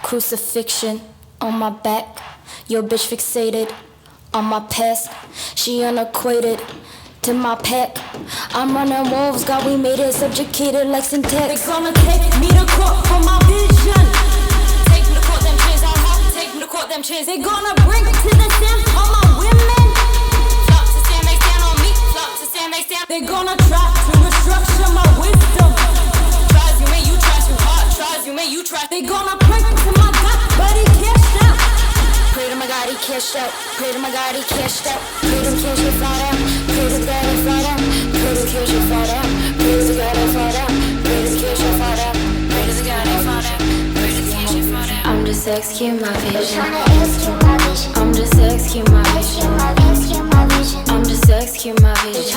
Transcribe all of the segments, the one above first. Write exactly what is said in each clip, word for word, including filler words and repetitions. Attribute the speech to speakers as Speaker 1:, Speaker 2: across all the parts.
Speaker 1: crucifixion on my back. Your bitch fixated on my past. She unacquainted to my pack. I'm running wolves, God, we made it subjugated like syntax.
Speaker 2: They gonna take me to court for my vision. Take me to court, them chains I have. Take me to court, them chains. They gonna bring to the stand all my women. Flop to stand, they stand on me. Flop to stand, they stand. They gonna try to restructure my wisdom. Tries you, man, you try too hard. Tries you, man, you try. They gonna pray to my God, but he cashed out.
Speaker 1: Pray to my God, he cashed out. Pray to my God, he cashed out. Pray to cash it fly down. Pray to God, he fly down. Pray to cash it fly down. Pray to God, he fly down. Pray to cash it fly down. Pray to God, he fly down. Pray to cash it fly down.
Speaker 3: I'm just executing my vision.
Speaker 4: I'm
Speaker 3: just executing my vision.
Speaker 4: I'm just executing my vision.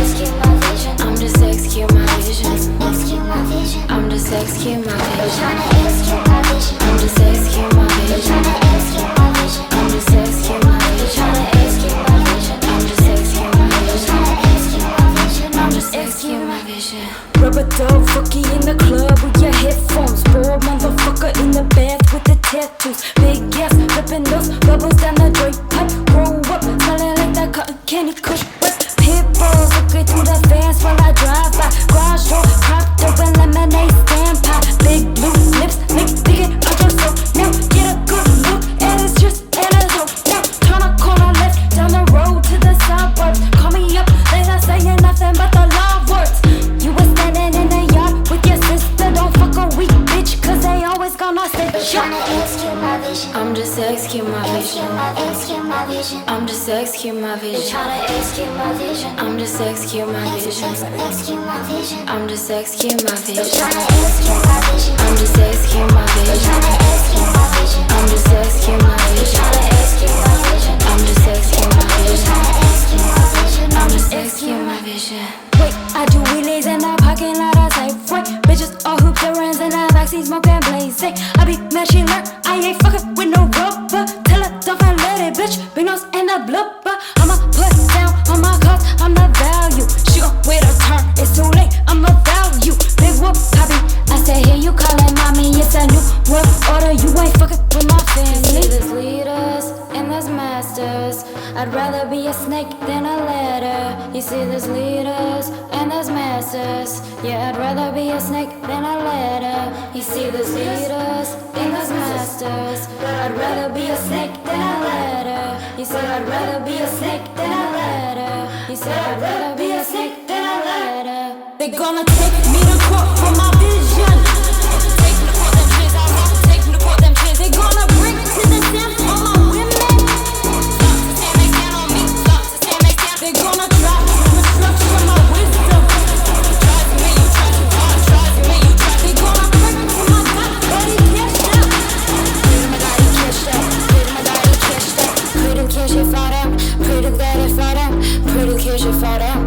Speaker 3: I'm just executing my vision.
Speaker 4: I'm just executing my vision.
Speaker 3: I'm just executing my vision.
Speaker 4: I'm just executing my vision.
Speaker 3: I'm just executing my vision.
Speaker 4: I'm just executing my vision.
Speaker 3: I'm just executing my vision. I'm just executing my vision.
Speaker 1: Rubber dub, fucky in the club with your headphones. Bored motherfucker in the bath with the tattoos. Big ass, flipping those bubbles down the drape pipe. Roll up, smelling like that cotton candy kush. Pit bulls looking through the fence while I drive by. Garage door, propped open, lemonade stand pie. Big blue lips, make thinking out your soul. Now get a good look, and it's just antidote. Now turn a corner left down the road to the suburbs. Call me up later saying nothing but the love words. You was standing in the yard with your sister. Don't fuck a weak bitch, cause they always gonna say shut.
Speaker 3: I'm just executing my vision. I'm just executing my vision. I'm just executing my vision. I'm just executing my vision. I'm just executing my vision. I'm just executing my vision. I'm just executing my vision. I'm just executing my vision.
Speaker 1: Wait, I do wheelies in the parking lot of Safeway. Bitches all hooped around in the backseat smoking blazing. I be mad she learn, I ain't fucking with no rubber. Tell her don't find let it, bitch. Big nose and a blubber. I'ma put down on my cuffs, I'm the value. She gon' wait a turn, it's too late, I'm a value. Big whoop, copy. I said, here you callin' mommy, it's a new world order. You ain't fucking with my family.
Speaker 3: There's leaders and there's masters. I'd rather be a snake than a ladder. You see, there's leaders and there's masters. Yeah, I'd rather be a snake than a ladder. You see, there's leaders and there's masters. I'd rather be a snake than a ladder. You said I'd rather be a snake than a ladder. You said I'd rather be a snake than a ladder.
Speaker 2: They gonna take me to court for my vision. Take me to court, them chains I have. Take me to court, them chains. They gonna bring to the stand all my women. Flop to stand, they stand on me. Flop to stand, they stand. They gonna try to restructure my wisdom. Tries you, man, you try too hard. Tries you, man, you try. They gonna pray to my God, but he cashed out.
Speaker 1: Pray to my God, he cashed out. Pray to my God, he cashed out. Pray to cash it fly down. Pray to God, he fly down. Pray to cash it fly down.